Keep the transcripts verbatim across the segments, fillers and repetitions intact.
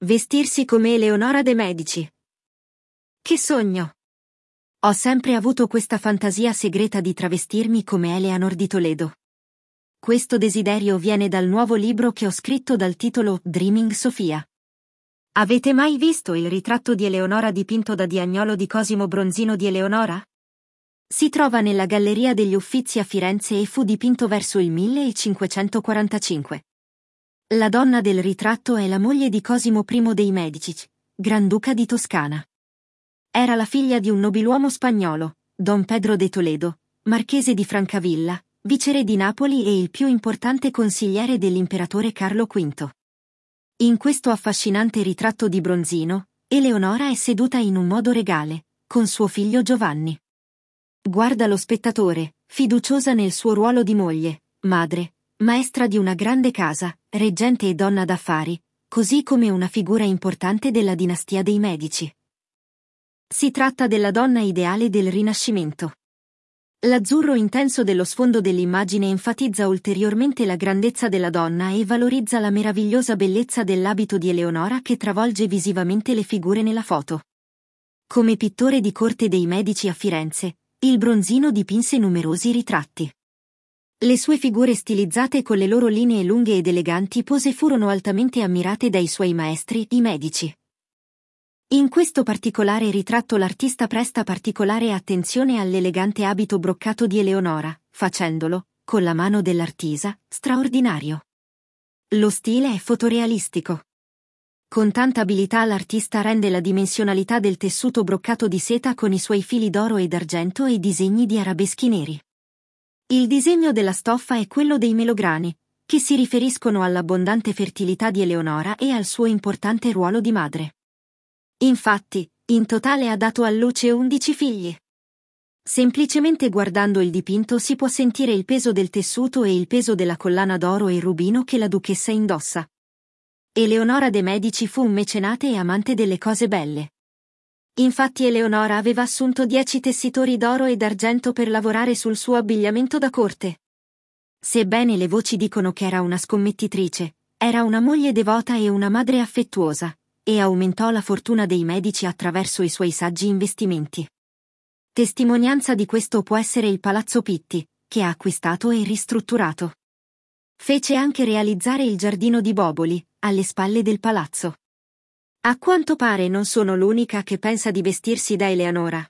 Vestirsi come Eleonora de' Medici. Che sogno! Ho sempre avuto questa fantasia segreta di travestirmi come Eleanor di Toledo. Questo desiderio viene dal nuovo libro che ho scritto dal titolo Dreaming Sofia. Avete mai visto il ritratto di Eleonora dipinto da Diagnolo di Cosimo Bronzino di Eleonora? Si trova nella Galleria degli Uffizi a Firenze e fu dipinto verso il millecinquecentoquarantacinque. La donna del ritratto è la moglie di Cosimo I dei Medici, Granduca di Toscana. Era la figlia di un nobiluomo spagnolo, Don Pedro de Toledo, marchese di Francavilla, viceré di Napoli e il più importante consigliere dell'imperatore Carlo V. In questo affascinante ritratto di Bronzino, Eleonora è seduta in un modo regale, con suo figlio Giovanni. Guarda lo spettatore, fiduciosa nel suo ruolo di moglie, madre, maestra di una grande casa, reggente e donna d'affari, così come una figura importante della dinastia dei Medici. Si tratta della donna ideale del Rinascimento. L'azzurro intenso dello sfondo dell'immagine enfatizza ulteriormente la grandezza della donna e valorizza la meravigliosa bellezza dell'abito di Eleonora che travolge visivamente le figure nella foto. Come pittore di corte dei Medici a Firenze, il Bronzino dipinse numerosi ritratti. Le sue figure stilizzate con le loro linee lunghe ed eleganti pose furono altamente ammirate dai suoi maestri, i Medici. In questo particolare ritratto l'artista presta particolare attenzione all'elegante abito broccato di Eleonora, facendolo, con la mano dell'artisa, straordinario. Lo stile è fotorealistico. Con tanta abilità l'artista rende la dimensionalità del tessuto broccato di seta con i suoi fili d'oro ed argento e i disegni di arabeschi neri. Il disegno della stoffa è quello dei melograni, che si riferiscono all'abbondante fertilità di Eleonora e al suo importante ruolo di madre. Infatti, in totale ha dato a luce undici figli. Semplicemente guardando il dipinto si può sentire il peso del tessuto e il peso della collana d'oro e rubino che la duchessa indossa. Eleonora de' Medici fu un mecenate e amante delle cose belle. Infatti Eleonora aveva assunto dieci tessitori d'oro e d'argento per lavorare sul suo abbigliamento da corte. Sebbene le voci dicono che era una scommettitrice, era una moglie devota e una madre affettuosa, e aumentò la fortuna dei Medici attraverso i suoi saggi investimenti. Testimonianza di questo può essere il Palazzo Pitti, che ha acquistato e ristrutturato. Fece anche realizzare il giardino di Boboli, alle spalle del palazzo. A quanto pare non sono l'unica che pensa di vestirsi da Eleonora.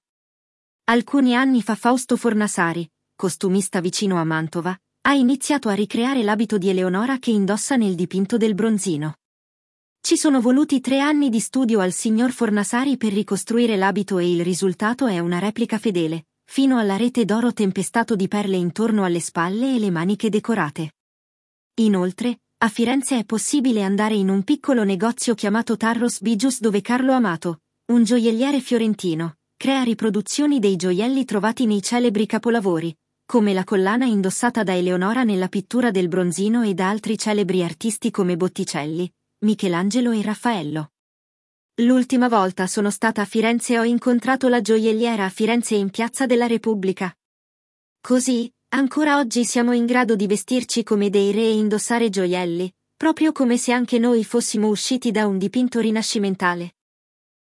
Alcuni anni fa Fausto Fornasari, costumista vicino a Mantova, ha iniziato a ricreare l'abito di Eleonora che indossa nel dipinto del Bronzino. Ci sono voluti tre anni di studio al signor Fornasari per ricostruire l'abito e il risultato è una replica fedele, fino alla rete d'oro tempestato di perle intorno alle spalle e le maniche decorate. Inoltre, a Firenze è possibile andare in un piccolo negozio chiamato Tarros Bigius dove Carlo Amato, un gioielliere fiorentino, crea riproduzioni dei gioielli trovati nei celebri capolavori, come la collana indossata da Eleonora nella pittura del Bronzino e da altri celebri artisti come Botticelli, Michelangelo e Raffaello. L'ultima volta sono stata a Firenze e ho incontrato la gioielliera a Firenze in Piazza della Repubblica. Così, ancora oggi siamo in grado di vestirci come dei re e indossare gioielli, proprio come se anche noi fossimo usciti da un dipinto rinascimentale.